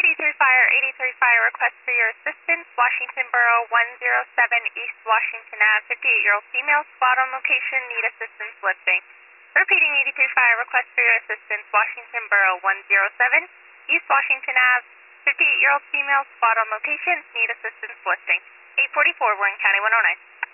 83 Fire, 83 Fire, request for your assistance. Washington Borough 107 East Washington Ave, 58-year-old female, squad on location, need assistance lifting. Repeating 83 Fire, request for your assistance. Washington Borough 107 East Washington Ave, 58-year-old female, squad on location, need assistance lifting. 844, Warren County 109.